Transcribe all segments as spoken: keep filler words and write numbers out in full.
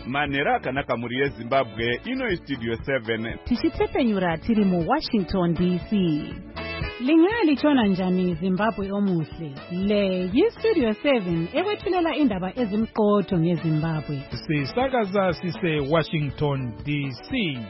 manhero akanaka muri yezimbabwe ino istudio seven tichitsepenyura tiri muwashington D C. Lingalitshona njani Zimbabwe omuhle? Le yistudio seven ekwethulela indaba ezimqotho ngeZimbabwe. Sisakaza sise Washington D C.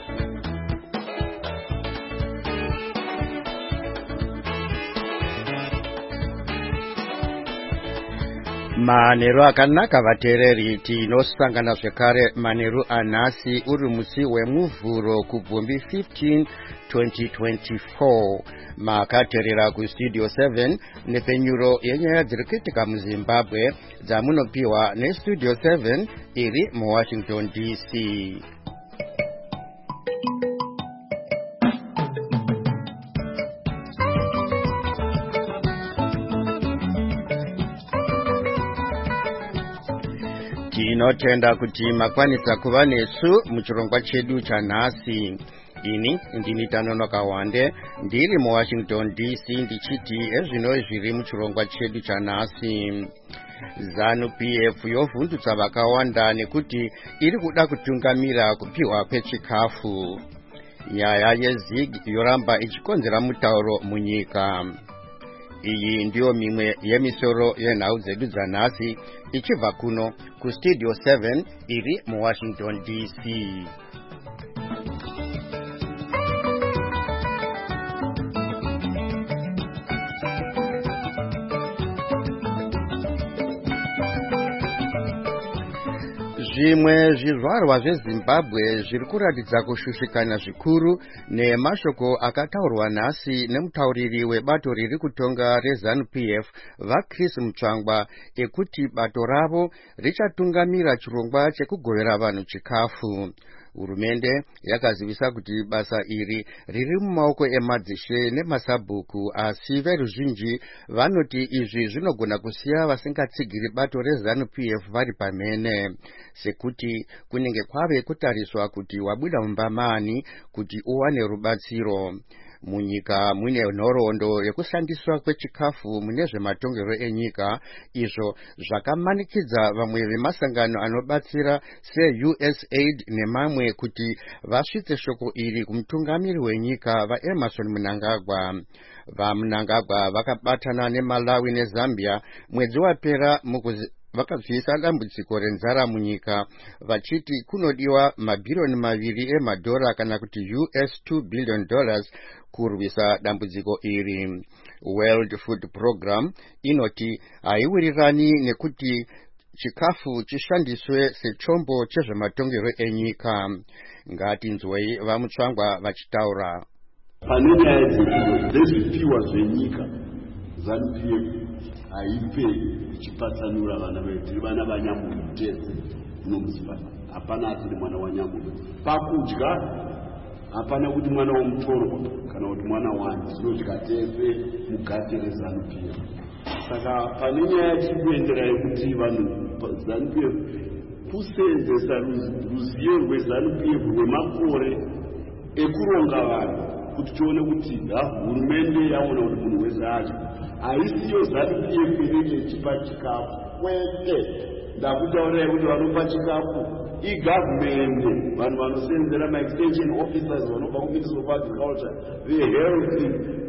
Manhero akanaka vateereri, tinosangana zvekare manhero anhasi uri musi wemuvhuro kubvumbi fifteen twenty twenty-four. Makateerera kustudio seven nepenyuro yenyaya dziri kuitika muZimbabwe dzamunopiwa nestudio seven iri muWashington D C. Tinotenda kuti makwanisa kuva nesu muchirongwa chedu chanhasi. Ini ndini Tanonoka Wande ndiri muWashington D C ndichiti ezvino zviri muchirongwa chedu chanhasi. ZANU P F yovhundutsa vakawanda nekuti iri kuda kutungamira kupiwa kwechikafu. Nyaya yeZig yoramba ichikonzera mutauro munyika. Iyi ndiyo mimwe yemisoro yenhau dzedu dzanhasi ichibva kuno kustudio seven iri muWashington D C. Zvimwe zvizvarwa zveZimbabwe zviri kuratidza kushushikana zvikuru nemashoko akataurwa nhasi nemutauriri webato riri kutonga reZANU P F vaChris Mutsvangwa ekuti bato ravo richatungamira chirongwa chekugovera vanhu chikafu. Hurumende yakazivisa kuti basa iri riri mumaoko emadzishe nemasabhuku, asi veruzhinji vanoti izvi zvinogona kusiya vasingatsigiri bato reZANU P F vari pamene, sekuti kunenge kwave kutariswa kuti wabuda mumba mani kuti uwane rubatsiro. Munyika mune nhoroondo yekushandiswa kwechikafu mune zvematongero enyika, izvo zvakamanikidza vamwe vemasangano anobatsira se-U S A I D nemamwe kuti vasvitse shoko iri kumutungamiri wenyika vaEmerson Mnangagwa. VaMnangagwa vakabatana neMalawi neZambia mwedzi wapera mukuzi vakabvisa dambudziko renzara munyika vachiti kunodiwa mabhirioni maviri emadhora kana kuti U S two billion dollars kurwisa dambudziko iri. World Food Program inoti haiwirirani nekuti chikafu chishandiswe sechombo chezvematongero enyika. Ngatinzwei vaMutsvangwa vachitaura. Pane nyaya dzezvipiwa zvenyika ZANU P F haipe ichipatsanura vana vedu, vana vaNyambudu tese nomuZimbabwe. Hapana asiri mwana waNyambudu. Pakudya hapana kuti mwana womutorwa kana kuti mwana wani, tinodya tese mugate reZANU P F. Saka pane nyaya tiri kuendera yekuti vanhu ZANU P F kuseenzesa ruzivo rweZANU P F rwemakore ekuronga vanhu kuti tione kuti hurumende yaona kuti munhu wese adya. Haisiyo ZANU P F inenge ichipa chikafu kwete. Ndakutaurirai kuti vanopa chikafu igavhumende, vanhu vanoseenzera ma-extension officers vanobva kuMinistry of Agriculture, vehealth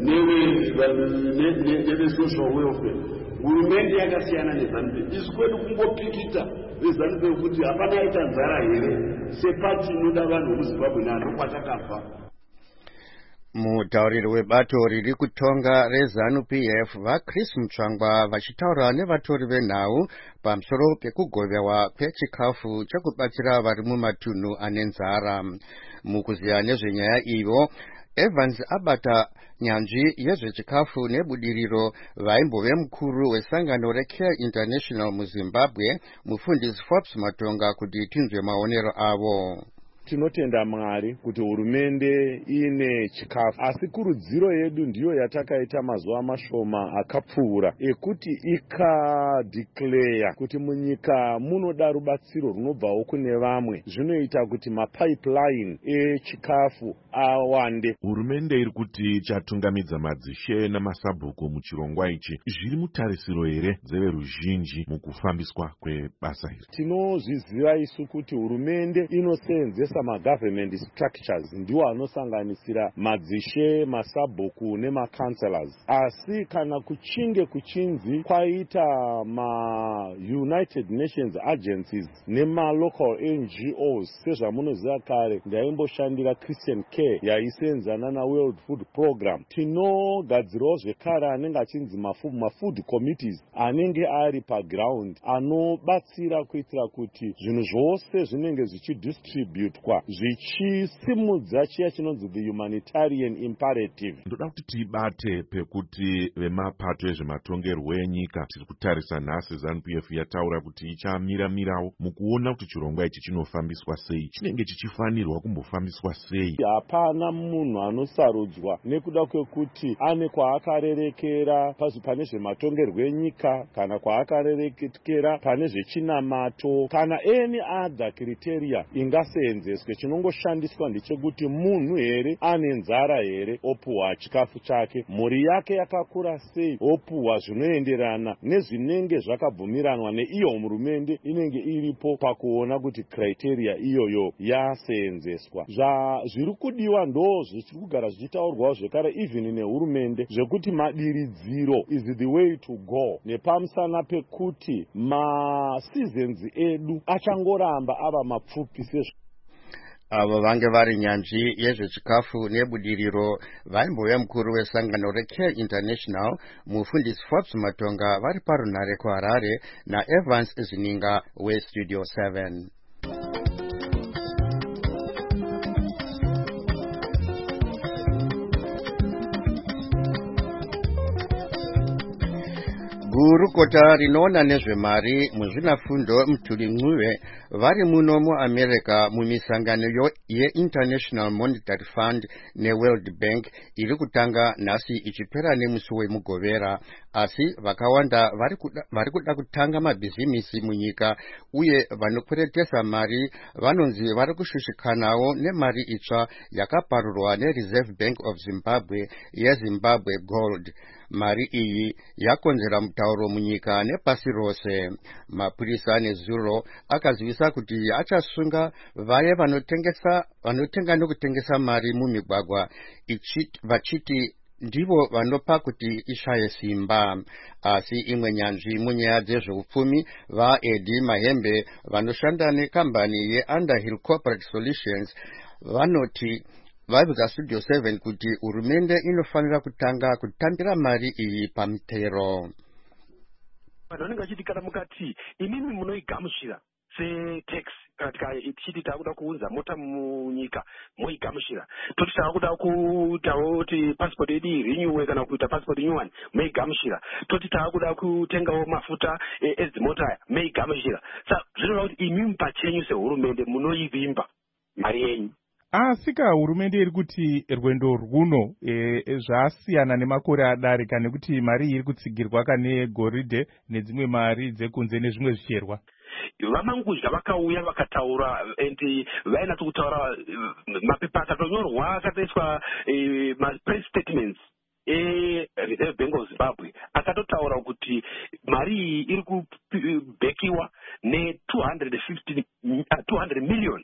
neve-social welfare. Hurumende yakasiyana neZANU P F. Isu kwedu kungopikita veZANU P F kuti hapana aita nzara here, sepati inoda vanhu vemuZimbabwe nando kwatakabva. Mutauriri webato riri kutonga reZANU P F vaChris Mutsvangwa vachitaura nevatori venhau pamusoro pekugoverwa kwechikafu chekubatsira vari mumatunhu ane nzara. Mukuziya nezvenyaya iyo, Evans abata nyanzvi yezvechikafu nebudiriro vaimbove mukuru wesangano reCare International muZimbabwe, mufundisi Forbes Matonga, kuti tinzwe maonero avo. tinotenda Mwari kuti hurumende ine chikafu, asi kurudziro yedu ndiyo yatakaita mazuva mashoma akapfuura ekuti ikadeclare kuti munyika munoda rubatsiro runobvawo kune vamwe, zvinoita kuti mapipeline echikafu awande. Hurumende iri kuti chatungamidza madzishe namasabhuku muchirongwa ichi zviri mutarisiro here dzeveruzhinji mukufambiswa kwebasa iri? Tinozviziva isu kuti hurumende inoseenzesa magovernment structures ndiwo anosanganisira madzishe, masabhuku nemacounselors, asi kana kuchinge kuchinzi kwaita ma-United Nations agencies nema-local N G Os, sezvamunoziva kare ndaimboshandira Christian Care yaiseenzana na-World Food Program, tinogadzirawo zvekare anenge achinzi ma-food committees anenge ari paground anobatsira kuitira kuti zvinhu zvose zvinenge zvichidistributwa zvichisimudza chiya chinonzi the humanitarian imperative. Ndoda kuti tibate pekuti vemapato ezvematongerwo enyika tiri kutarisa nhasi ZANU P F yataura kuti ichamira mirawo mukuona kuti chirongwa ichi chinofambiswa sei, chinenge chichifanirwa kumbofambiswa sei. Hapana munhu anosarudzwa nekuda kwekuti ane kwaakarerekera pane zvematongerwo enyika kana kwaakarerekera pane zvechinamato kana any other criteria ingaseenzeswe. Chinongoshandiswa ndechekuti munhu here ane nzara here opuhwa chikafu chake, mhuri yake yakakura sei opuhwa zvinoenderana nezvinenge zvakabvumiranwa neiyo hurumende inenge iripo pakuona kuti criteria iyoyo yaseenzeswa. Zviri kudiwa ndo zvichiri kugara zvichitaurwawo zvekare even nehurumende zvekuti madiridziro is the way to go, nepamusana pekuti maseasons edu achangoramba ava mapfupi sezvo. Avo vange vari nyanzvi yezvechikafu nebudiriro vaimbouya mukuru wesangano reCare International mufundisi Forbes Matonga vari parunhare kuHarare naEvans Zininga weStudio seven. Gurukota rinoona nezvemari muzvinafundo Mthuli Ncube vari muno muAmerica mumisangano yeInternational Monetary Fund neWorld Bank iri kutanga nhasi ichipera nemusi wemugovera, asi vakawanda vari kuda kutanga mabhizimisi munyika uye vanokweretesa mari vanonzi vari kushushikanawo nemari itsva yakaparurwa neReserve Bank of Zimbabwe yeZimbabwe Gold. Mari iyi yakonzera mutauro munyika nepasi rose. Mapurisa nezuro akazivisa kuti achasunga vaye vanotengesa vanotenga nokutengesa mari mumigwagwa vachiti ndivo vanopa kuti ishaye simba. Asi imwe nyanzvi munyaya dzezveupfumi vaEddie Mahembe vanoshanda nekambani yeUnderhill Corporate Solutions vanoti vaiudza Studio seven kuti hurumende inofanira kutanga kutambira mari iyi pamutero. Vanhu vanenge vachiti kana mukati imimi munoigamuchira setax kana tichiti takuda kuunza mota munyika moigamuchira, toti takuda kuitawo kuti passport yedu irenewe kana kuita passport nyuwani moigamuchira, toti takuda kutengawo mafuta edzimota moigamuchira. Saka zvinova kuti imimi pachenyu sehurumende munoivimba mari yenyu. Asika hurumende iri kuti rwendo rwuno e, zvasiyana nemakore adarika nekuti mari iri kutsigirwa kane goridhe nedzimwe mari dzekunze nezvimwe zvicherwa. Vamangudya vakauya vakataura and vainatso kutaura mapepa akatonyorwa akatoiswa ma-press statements eReserve Bank of Zimbabwe akatotaura kuti mari iyi iri kubhekiwa ne two hundred million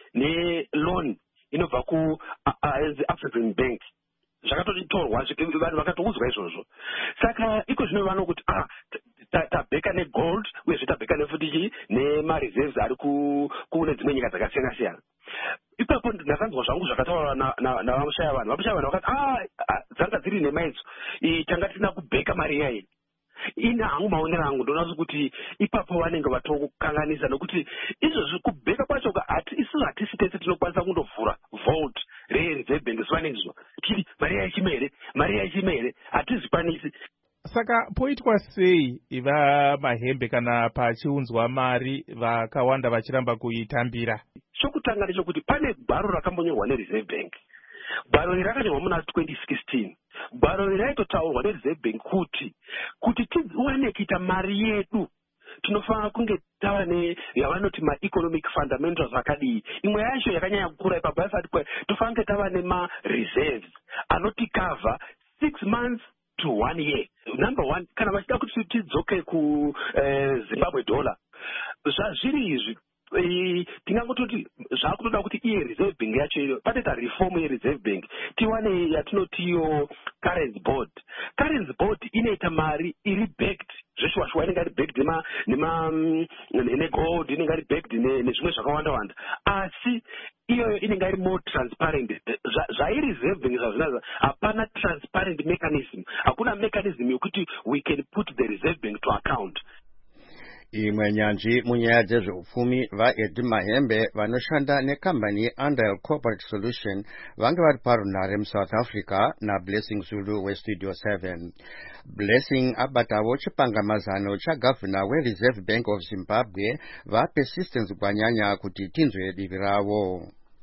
ne-loan inobva kuAfrican Bank. Zvakatotorwa vanhu vakatoudzwa izvozvo. Saka iko zvino vanokuti ah tabheka negold uyezve tabheka nefuti nemareserves ari kune dzimwe nyika dzakasiyana siyana. Ipapo ndakanzwa zvangu zvakataurwa navamashaya vanhu. Vamashaya vanhu vakati ah dzanga dziri nemaidzo tanga tisina kubheka mari yayo. Ina hangu maonero angu ndoona kuti ipapo vanenge vatokukanganisa nokuti izvozvi kubheka kwacho ati isusu hatisi tese tinokwanisa kundovhura vault reReserve Bank zvaningizwa tiri mari yaichimere mari yaichimere hatizikwanisi. Saka poitwa sei vaMahembe kana pachiunzwa mari vakawanda vachiramba kuitambira? Chokutanga ndechokuti pane gwaro rakambonyorwa neReserve Bank. Gwaro iri rakanyorwa muna twenty sixteen. Gwaro iri raitotaurwa neReserve Bank kuti kuti tiwane kuita mari yedu tinofanira kunge tava neyavanoti ma-economic fundamentals akadii. Imwe yacho yakanyanya kukura ipapo yasati tofanira kunge tava nema-reserves anoti cover six months to one year. Number one, kana vachida kuti tidzoke ku eh, Zimbabwe dollar, zvazviri izvi tingangototi zvakutoda kuti iye Reserve Bank yacho pateta reform yeReserve Bank tiwane yatinotiyo currency board. Currency board inoita mari iri backed zveshwashwa, inenge iri backed nema nema negold, inenge iri backed nezvimwe zvakawanda wanda, asi iyoyo inenge iri more transparent. Zvairi Reserve Bank zvazvinaza hapana transparent mechanism, hakuna mechanism yokuti we can put the Reserve Bank to account. Imwe nyanzvi munyaya dzezveupfumi vaEdhi Mahembe vanoshanda nekambani yeAndale Corporate Solution vange vari parunhare muSouth Africa naBlessing Zulu weStudio seven. Blessing abatavo chipangamazano chagavhuna weReserve Bank of Zimbabwe vaPersistence Gwanyanya kuti tinzwe divi ravo.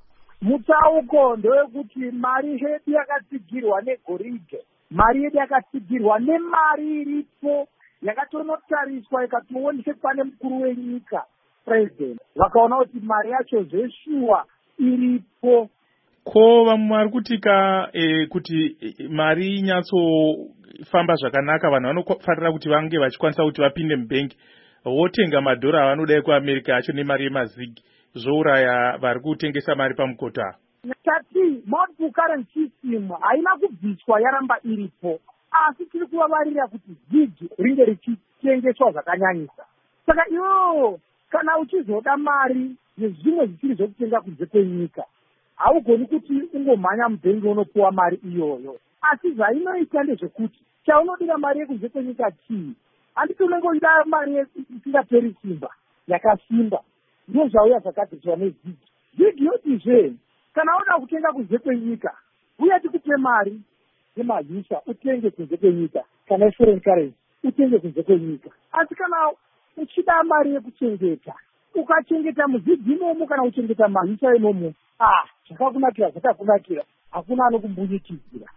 Mutsauko ndewekuti mari yedu yakatsigirwa negoridhe, mari yedu yakatsigirwa nemari iripo yakatonotariswa ikatoonekwa pane mukuru wenyika president, vakaona kuti mari yacho zveshuwa iripo. Ko vamwe vari kutika e, kuti e, mari inyatsofamba zvakanaka vanhu vanofanira kuti vange vachikwanisa kuti vapinde mubhengi votenga madhora avanoda kuAmerica acho nemari yemazigi zvouraya vari kutengesa mari pamukoto ava. Tati multiple currency system haina kubviswa, yaramba iripo, asi tiri kuvavarira kuti zigi ringe richitengeswa zvakanyanyisa. Saka iwo kana uchizoda mari nezvimwe zvisiri zvokutenga kunze kwenyika haugoni kuti ungomhanya mubhengi unopuwa mari iyoyo, asi zvainoita ndezvekuti chaunodira mari yekunze kwenyika chii, handiti unongoida mari isingaperi simba yakasimba, ndizvo zvauya zvakadziswa nezigi. Zigi yotizve kana uda kutenga kunze kwenyika uya tikupe mari yemahisa utenge kunze kwenyika, kana foreign currency utenge kunze kwenyika. Asi kana uchida mari yekuchengeta ukachengeta muzigi imomo kana uchengeta mahisa imomo, ah zvakakunakira zvakakunakira, hakuna anokumbunyikidzira.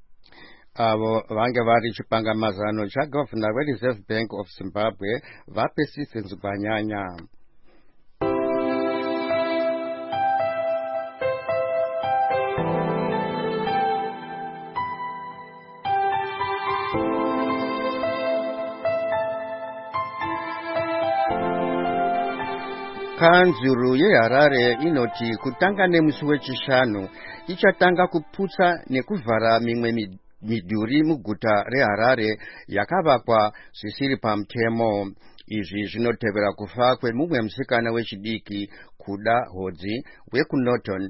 Avo vange vari chipangamazano chagavhuna weReserve Bank of Zimbabwe vaPersistence Gwanyanya. Kanzuru yeHarare inoti kutanga nemusi wechishanu ichatanga kuputsa nekuvhara mimwe midhuri muguta reHarare yakavakwa zvisiri pamutemo. Izvi zvinotevera kufa kwemumwe musikana wechidiki Kuda Hodzi wekuNorton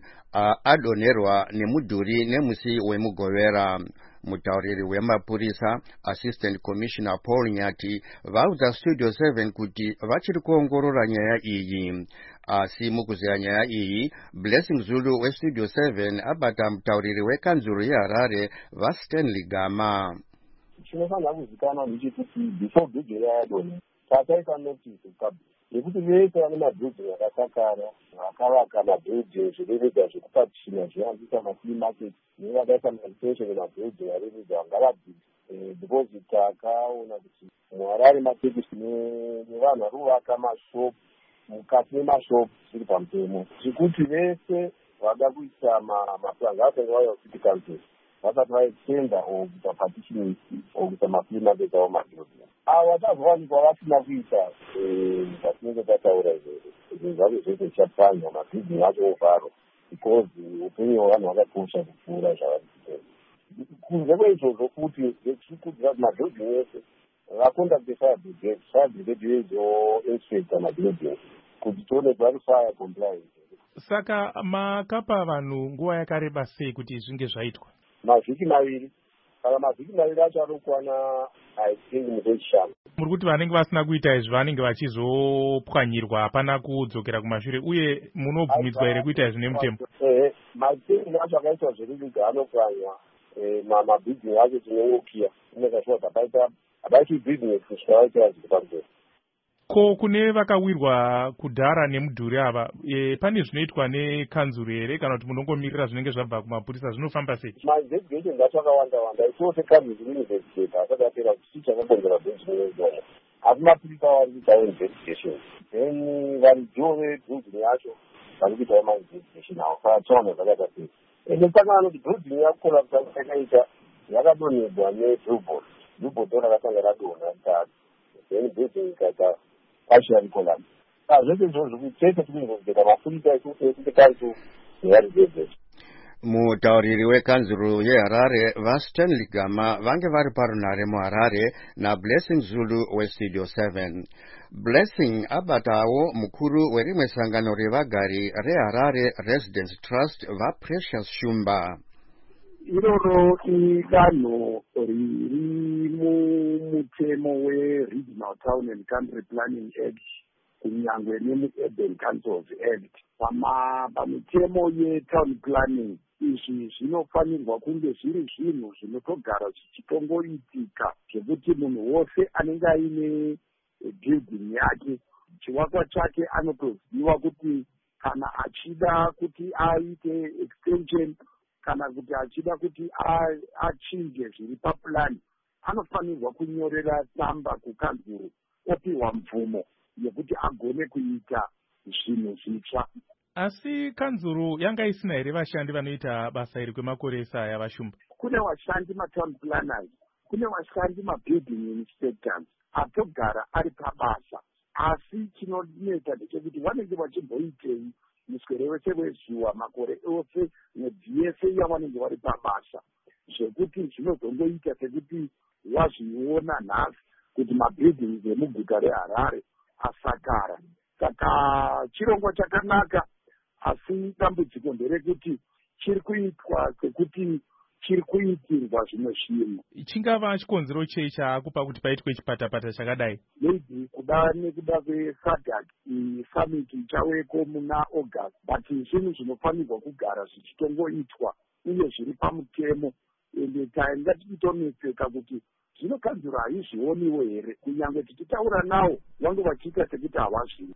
adonerwa nemudhuri nemusi wemugovera. Mutauriri wemapurisa Assistant Commissioner Paul Nyati vaudza Studio seven kuti vachiri kuongorora nyaya iyi. Asi mukuziya nyaya iyi, Blessing Zulu weStudio seven abata mutauriri wekanzuru yeHarare vaStanley Gama. Chinofanira kuzikanwa ndechekuti before bhigi yadonha tataisa notice kabisa yekuti vese vane mabhilding akasakara vakavaka mabhilding zviririka zvekupatishina zviyanzisa mafree market nevakaisa mareputation emabhilding aririka ngavabvise deposit akaona kuti muHarare matekisi nevanhu vari kuvaka mashopu mukati memashopu zviri pamutemo zvekuti vese vada kuisa maplanga atenga vaya kucity council vasati vaitenda okuita partitioning okuita mafree market avo mabhilding avo vachazowanikwa vasina kuita zvatinenge tataura izvozvo zvake zvese zvichapfanywa mabhilding acho ovharwa because upenyu hwevanhu hwakakosha kupfuura zvavari kuita. Kunze kweizvozvo futi zvetirikuudza kuti mabhilding ese vakondakte fire brigade fire brigade yoinspecta mabhilding kuti tione vari fire compliance. Saka makapa vanhu nguva yakareba sei kuti zvinge zvaitwa? Mavhiki maviri. Kana mavhiki maviri acho anokwana I think musi wechishanu. Muri kuti vanenge vasina kuita izvi vanenge vachizopwanyirwa hapana kudzokera kumashure uye munobvumidzwa here kuita izvi nemutemo? Eh, mabhilding acho akaitwa zviririka anopwanywa mabhilding acho tinoukiya inenge shuwa paita habaiti business kusvika vachirazviri pamusoro. Ko kune vakawirwa kudhara nemudhuri ava, e, pane zvinoitwa nekanzuru here kana kuti munongomirira zvinenge zvabva kumapurisa, zvinofamba sei? Mainvestigation acho akawanda wanda isote kanzuru university asati apera kuti chii chakakonzera building asi mapurisa vari kuitawo investigation then varidzo vebuilding yacho vari kuitawo mainvestigation avo fatsaona zvakaita sei ende saka anoti building yakolapsa yakaita yakadonhedzwa nebillboard billboard ndo rakatanga radonha mukati then building ikaita partially collapse. Zvese izvozvo kutete tikuinvestigata mapurisa ekuti kanzuru nevari vezvecho. Mutauriri wekanzuru yeHarare vaStanley Gama vange vari parunhare muHarare naBlessing Zulu weStudio seven. Blessing abatawo mukuru werimwe sangano revagari reHarare Residence Trust vaPrecious Shumba. Iroro idanho riri mumutemo weRegional Town and Country Planning Act kunyangwe nemu-Urban Councils Act. Pamitemo ye-town planning izvi zvinofanirwa kunge zviri zvinhu zvinotogara zvichitongoitika zvekuti munhu wose anenge aine building yake chivakwa chake anotoziva kuti kana achida kuti aite extension kana kuti achida kuti achinje zviri papulani anofanirwa kunyorera tsamba kukanzuru opiwa mvumo yekuti agone kuita zvinhu zvitsva. Asi kanzuru yanga isina here vashandi vanoita basa iri kwemakore esaya vashumba? Kune vashandi matown planners, kune vashandi mabuilding inspectors atogara ari pabasa, asi chinoneta ndechekuti vanenge vachimboitei muswere wese wezuva makore ose mwedzi yese yavanenge vari pabasa, zvekuti zvinozongoita sekuti wazviona nhasi kuti mabuildings emuguta reHarare asakara. Saka chirongwa chakanaka, asi dambudziko nderekuti chiri kuitwa sekuti chiri kuitirwa zvimwe zvinhu. Chingava chikonzero chei chakupa kuti paitwe chipatapata chakadai? Maybe kuda nekuda kweSADC summit ichaweko muna August, but zvinhu zvinofanirwa kugara zvichitongoitwa uye zviri pamutemo, ende tainga tichitonetseka kuti zvinokanzura haizvioniwo here, kunyange tichitaura nawo vange vachiita sekuti havazvini.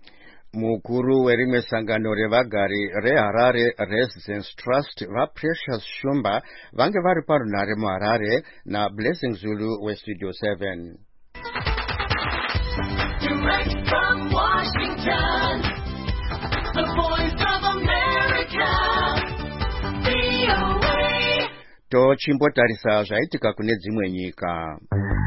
Mukuru werimwe sangano revagari reHarare Residence Trust vaPrecious Shumba vange vari parunhare muHarare naBlessing Zulu weStudio seven. Direct from Washington, the voice of America, V O A. Tochimbotarisa zvaitika kune dzimwe nyika.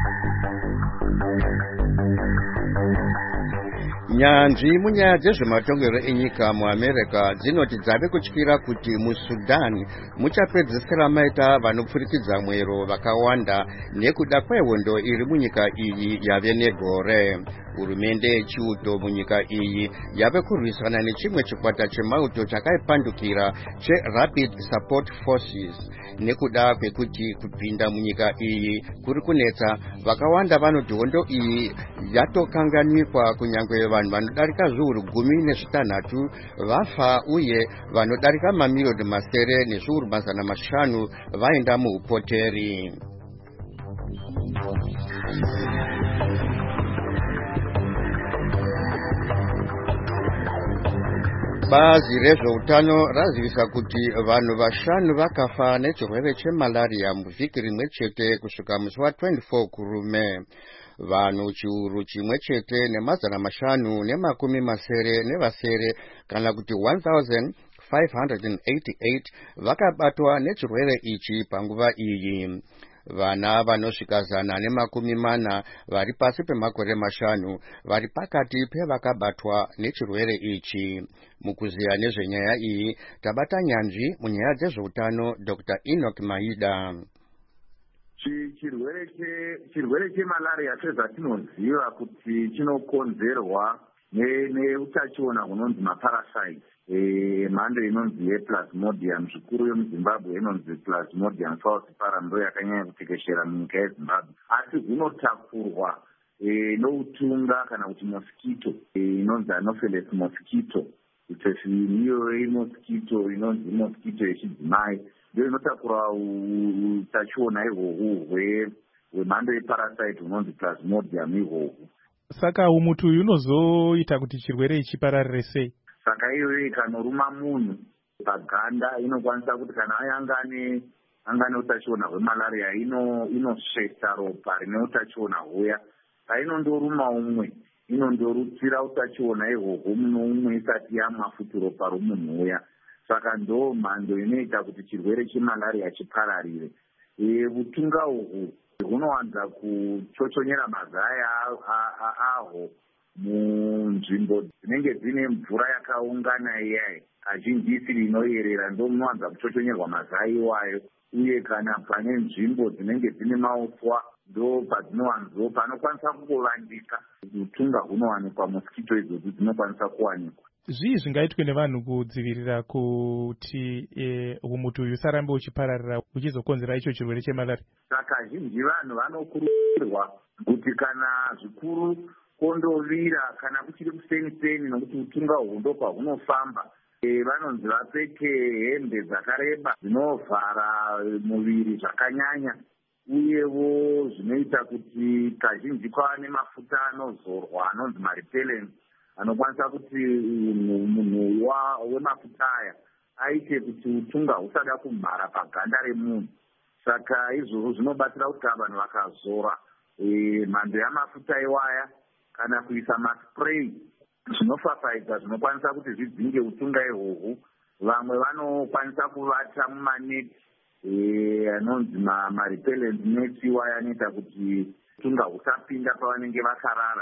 Nyanzvi munyaya dzezvematongero enyika muAmerica dzinoti dzave kutyira kuti muSudan muchapedzisira maita vanopfurikidza mwero vakawanda nekuda kwehondo iri munyika iyi yave negore. Hurumende yechiuto munyika iyi yave kurwisana nechimwe chikwata chemauto chakaipandukira cheRapid Support Forces nekuda kwekuti kupinda munyika iyi kuri kunetsa. Vakawanda vanoti hondo iyi yatokanganikwa, kunyangwe vanhu vanodarika zviuru gumi nezvitanhatu vafa uye vanodarika mamiliyoni masere nezviuru mazana mashanu vaenda muupoteri. Bazi rezveutano razivisa kuti vanhu vashanu vakafa nechirwere chemalaria muvhiki rimwe chete kusvika musi wa24 kurume. Vanhu chiuru chimwe chete nemazana mashanu nemakumi masere nevasere kana kuti one thousand five hundred eighty-eight vakabatwa nechirwere ichi panguva iyi. Vana vanosvika zana nemakumi mana vari pasi pemakore mashanu vari pakati pevakabatwa nechirwere ichi. Mukuziya nezvenyaya iyi tabata nyanzvi munyaya dzezveutano Doctor Enoch Maida. Chirwere chemalaria sezvatinoziva kuti chinokonzerwa neutachiona hunonzi maparasites, mhando inonzi yePlasmodium, zvikuru yemuZimbabwe inonzi Plasmodium falciparum, ndo yakanyanya kutekeshera munyika yeZimbabwe, asi hunotakurwa noutunga kana kuti mosquito inonzi Anopheles mosquito. Iyo mosquito inonzi mosquito yechidzimai ndio inotakura utachiona ihwohwo hwemhando yeparasite hunonzi plasmodium ihwohwu. Saka umuti uyu unozoita kuti chirwere ichi pararire sei? Saka iyoyo ikanoruma munhu paganda inokwanisa kuti kana ayangane angane utachiona hwemalaria ino inosveta ropa rine utachiona huya. Painondoruma umwe inondorutsira utachiona ihwohwo muno umwe isati yamwa futi ropa romunhu uya. Saka ndo mhando inoita kuti chirwere chemalaria chipararire. Utunga uhwu hunowanza kuchochonyera mazaya ahwo munzvimbo dzinenge dzine mvura yakaungana iyai, kazhinji isiri inoyerera, ndo munowanza kuchochonyerwa mazaya iwayo. Uye kana pane nzvimbo dzinenge dzine mauswa ndo padzinowanzo panokwanisa kuvandika utunga hunowanikwa, moskito idzodzo dzinokwanisa kuwanikwa. Zvii zvingaitwe nevanhu kudzivirira kuti umuti uyu usarambe uchipararira uchizokonzera icho chirwere chemalaria? Saka zhinji vanhu vanokurudzirwa kuti kana zvikuru kondovira kana kuchiri kuseni-seni, nokuti utunga uhu ndo pahunofamba, vanonzi vapfeke hembe dzakareba dzinovhara muviri zvakanyanya. Uyewo zvinoita kuti kazhinji kwava nemafuta anozorwa anonzi marepellents anokwanisa kuti munhu wemafuta aya aite kuti utunga husada kumhara paganda remunhu. Saka izvozvo zvinobatsira kuti vanhu vakazora mhando yamafuta iwaya kana kuisa maspray zvinofafaidza zvinokwanisa kuti zvidzinge utunga ihwohwu. Vamwe vanokwanisa kuvata mumaneti anonzi marepellent nets iwaya anoita kuti utunga husapinda pavanenge vakarara.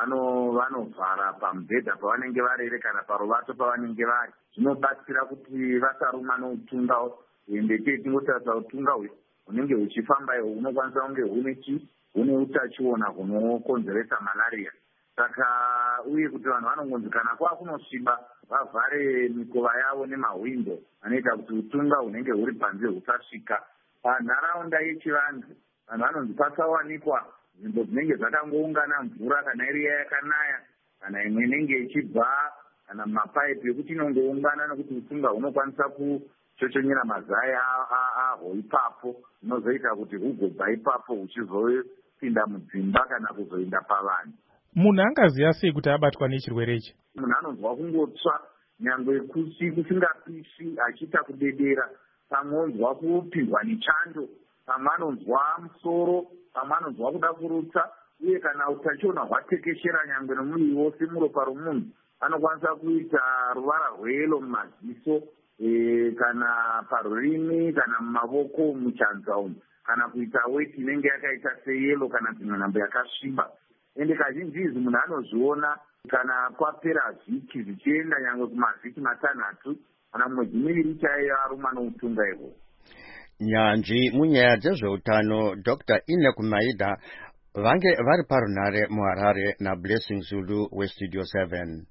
Vanovhara pamubhedha pavanenge varere kana paruvato pavanenge vari. Zvinobatsira kuti vasarumwa noutunga. Ende tingotasa utunga hunenge huchifamba ihwo hunokwanisa kunge hune utachiona hunokonzeresa malaria. Saka uye kuti vanhu vanongonzi kana kwava kunosviba vavhare mikova yavo nemahwindo anoita kuti utunga hunenge huri panze husasvika. Panharaunda yechivanhu vanhu vanonzi pasawanikwa nzvimbo dzinenge dzakangoungana mvura, kana iriya yakanaya kana imwe inenge ichibva kana mapaipi ekuti inongoungana, nokuti utunga hunokwanisa kuchochonyera mazaya ahwo ipapo, zvinozoita kuti hugobva ipapo huchizopinda mudzimba kana kuzoenda pavanhu. Munhu angaziva sei kuti abatwa nechirwere ichi? Munhu anonzwa kungotsva nyangwe kusingapishi, achiita kudedera, pamwe onzwa kupindwa nechando, pamwe anonzwa musoro, pamwe anonzwa kuda kurutsa. Uye kana utachiona hwatekeshera nyangwe nomuviri wose muropa romunhu, anokwanisa kuita ruvara rweyelo mumaziso, kana parurimi, kana mumavoko, muchanza umu, kana kuita weti inenge yakaita seyelo kana dzimwe nhambo yakasviba. Ende kazhinji izvi munhu anozviona kana kwapera vhiki zvichienda nyangwe kumavhiki matanhatu kana mwedzi miviri chaiyo arumwa noutunga ihwo. Nyanzvi munyaya dzezveutano Doctor Enoch Maida vange vari parunhare muHarare naBlessing Zulu weStudio seven.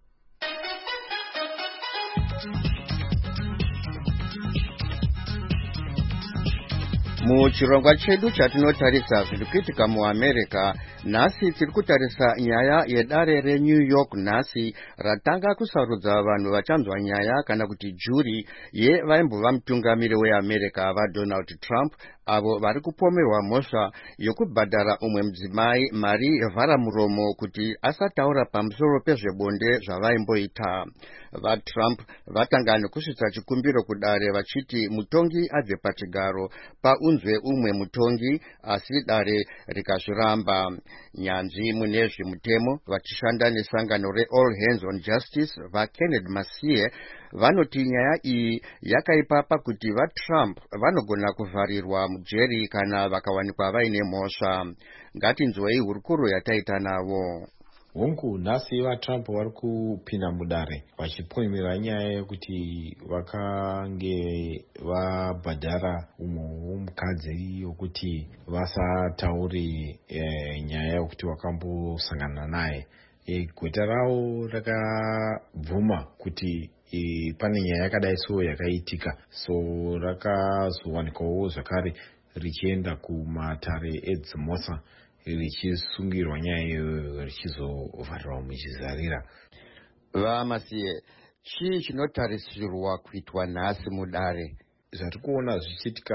Muchirongwa chedu chatinotarisa zviri kuitika muAmerica, nhasi tiri kutarisa nyaya yedare reNew York nhasi ratanga kusarudza vanhu vachanzwa nyaya kana kuti juri yevaimbova mutungamiri weAmerica vaDonald Trump, avo vari kupomerwa mhosva yokubhadhara umwe mudzimai mari yevharamuromo kuti asataura pamusoro pezvebonde zvavaimboita. VaTrump vatanga nekusvitsa chikumbiro kudare vachiti mutongi abve pachigaro paunzwe umwe mutongi, asi dare rikazviramba. Nyanzvi mune zvemutemo vachishanda nesangano reAll Hands on Justice vaKenneth Masie vanoti nyaya iyi yakaipa pakuti vaTrump vanogona kuvharirwa mujeri kana vakawanikwa vaine mhosva. Ngatinzwei hurukuro yataita navo. Hongu, nhasi vaTrump vari kupinda mudare vachipomerera nyaya yekuti vakange vabhadhara umwe womukadzi yokuti vasatauri e, nyaya yekuti vakambosangana naye. E, gweta ravo rakabvuma kuti e, pane nyaya yakadai so yakaitika, so rakazowanikwawo zvakare richienda kumatare edzimotsa richisungirwa nyaya iyoyo richizovharirwa muchizarira. Vamasie, chii chinotarisirwa kuitwa nhasi mudare? Zvati kuona zvichiitika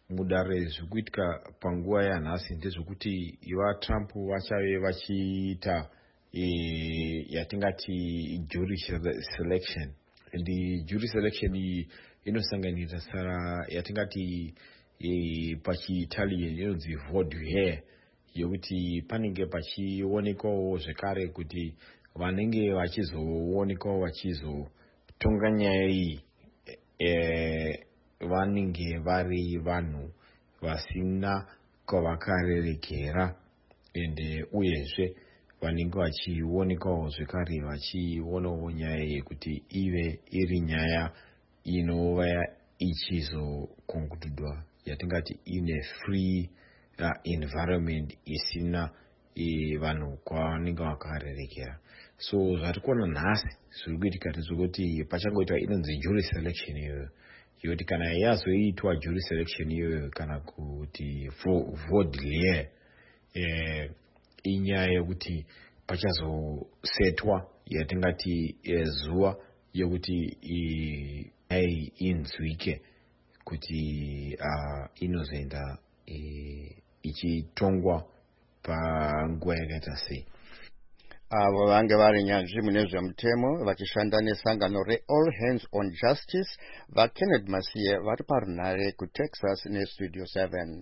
mudare zvikuitika panguva yanhasi ndezvekuti iva Trump vachave vachiita e, yatingati jury selection. And jury selection iyi inosanganira sara yatingati e, pachiitalian inonzi voir here, yokuti panenge pachionekawo zvekare kuti vanenge vachizoonekawo vachizotonga nyaya iyi e, vanenge vari vanhu vasina kwavakarerekera, ende uyezve vanenge vachionekawo zvekare vachionawo nyaya yekuti ive iri nyaya inova ichizokonkudwa yatingati ine free uh, environment isina e, vanhu kwavanenge vakarerekera. So zvati kuona nhasi zviri kuitika ndezvekuti pachangoitwa inonzi jury selection iyoyo, yoti kana yazoitwa jury selection iyoyo kana kuti vodlier eh, inyaya yekuti pachazosetwa yatingati eh, zuva yekuti ai inzwike kuti uh, inozoenda eh, ichitongwa panguva yakaita sei. Avo vange vari nyanzvi mune zvemutemo vachishanda nesangano reAll Hands on Justice vaKenneth Masiye vari parunare kuTexas neStudio seven.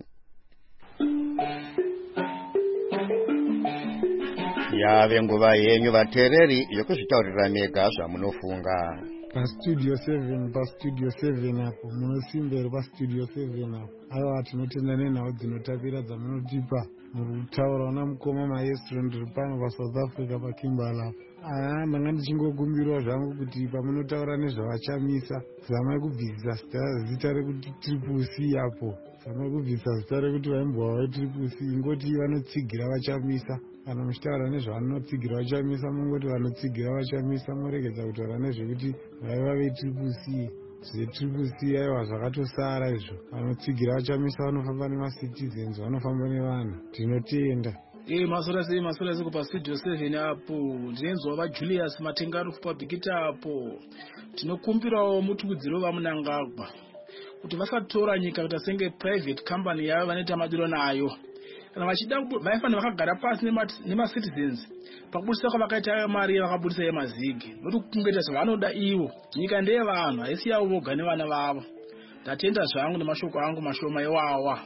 Yave nguva yenyu vateereri yokuzvitaurira mega zvamunofunga. PaStudio seven, paStudio seven apo munosimberi paStudio seven apo. Aiwa tinotenda nenhau dzinotapira dzamunotipa murikutaura una mukoma maestro ndiri pano paSouth Africa paKimberley. Ah, ndanga ndichingokumbirwa zvangu kuti pamunotaura nezvavachamisa zamai kubvisisa zita rekuti Triple C apo, zamai kubvisisa zita rekuti vaimbova veTriple C, ingoti vanotsigira vachamisa. Kana muchitaura nezvavanotsigira vachamisa mungoti vanotsigira vachamisa, muregedza kutaura nezvekuti vaiva veTriple C. zveTriple C aiwa zvakatosara izvo. Vanotsigira vachamisa vanofamba nemacitizens, vanofamba nevanhu. Tinotenda. Eh, masora sei masora sei kupaStudio seven apo. Ndinenzwa vaJulius Matengarufu pabhikita apo. Tinokumbirawo mutukudziro vamunangagwa kuti vasatora nyika kuti senge private company yavo vanoita madiro nayo. Kana vachida vaifanira vakagara pasi nemacitizens pakubudisa kwavakaita mari vakabudisa yemazigi, nokuti kungoita zvavanoda ivo. Nyika ndeyevanhu, haisi yavo voga nevana vavo. Ndatenda zvangu nemashoko angu mashoma iwawa.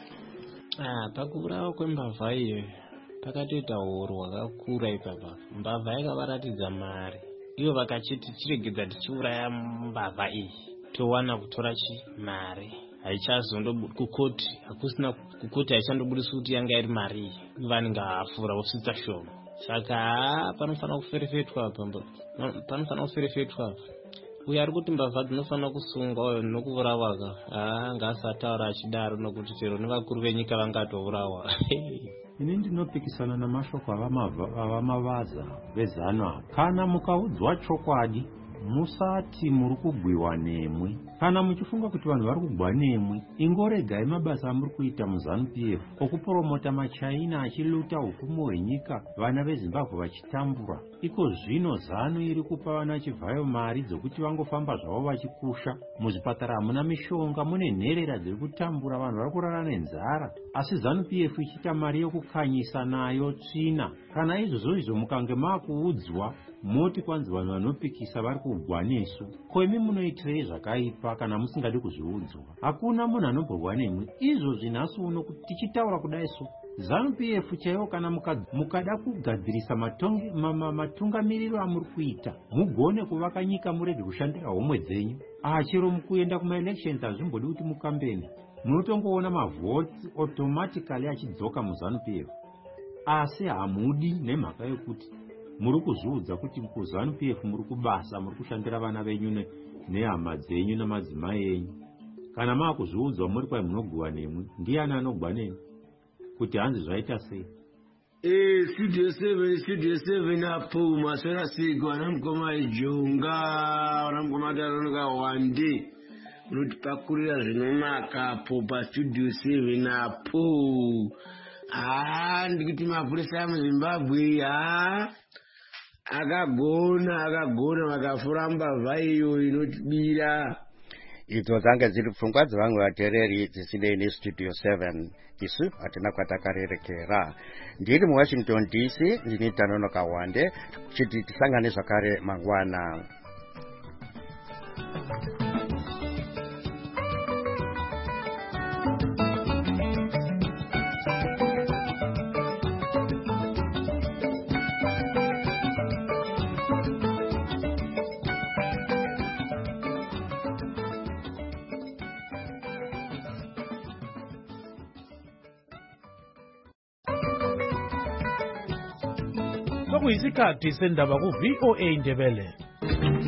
Ah, pakurawo kwembavha iyo pakatoita horo hwakakura ipapa. Mbavha yakavaratidza mari, ivo vakachiti chiregedza tichiuraya mbavha iyi towana kutora chi mari. Haichazondo kukoti, hakusina kukoti haichandobudisa kuti yanga iri mari, vanenge hafura vosvitsa shoma. Saka panofana kuferefetwa pamba, panofana kuferefetwa. Uyo ari kuti mbavha dzinofana kusungwa nokuvurawa, ah ngaasataura achidaro nokuti chero nevakuru venyika vangatovurawa. Ini ndinopikisana namashoko avamavaza vezano. Kana mukaudzwa chokwadi musati muri kugwiwa nemwe. Kana muchifunga kuti vanhu vari kugwa nemwe, ingoregai mabasa amuri kuita muZANU P F okupromota machaina achiluta upfumi hwenyika, vana veZimbabwe vachitambura. Iko zvino ZANU iri kupa vana chivhayo mari dzokuti vangofamba zvavo vachikusha. Muzvipatara hamuna mishonga, mune nherera dziri kutambura, vanhu vari kurara nenzara. Asi ZANU P F ichiita mari yokukanyisa nayo tsvina. Kana izvozvo izvo mukange makuudzwa moti kwanzi vanhu vanopikisa vari kugwa nesu, ko imi munoitirei zvakaipa kana musingadi kuzviudzwa? Hakuna munhu anomborwa nemwe. Izvo zvinhasi uno kuti tichitaura kudai so ZANU P F chaiwo kana mukada kugadzirisa matungamiriro amuri kuita, mugone kuvaka nyika murege kushandira homwe dzenyu. Ah, chero mukuenda kumaelections hazvimbodi kuti mukambeni, munotongoona mavhoti automatically achidzoka muZANU P F. Asi hamudi nemhaka yokuti muri kuzviudza kuti kuZANU P F muri kubasa, muri kushandira vana venyu nehama dzenyu namadzimai enyu. Kana maakuzviudzwa muri kwai munogwa nemwe, ndiani anogwa nemi? Kuti hanzi zvaita sei? Eh, Studio seven, Studio seven apo masora sigo anamukoma ijonga, anamukoma taronoka wande. Unotipakurira zvinonaka apo paStudio seven apo. Ah, ndikuti mapurisa muZimbabwe, ah. Akagona, akagona vakafura mbavha iyo inotibira. idzo dzange dziri pfungwa dzevamwe vateereri dzisinei nestudio seven. Isu hatina kwatakarerekera. Ndiri muwashington D C, ndini Tanonoka Wande, chiti tisangane zvakare mangwana. Sokuyisikhathi sendaba ku V O A Ndebele.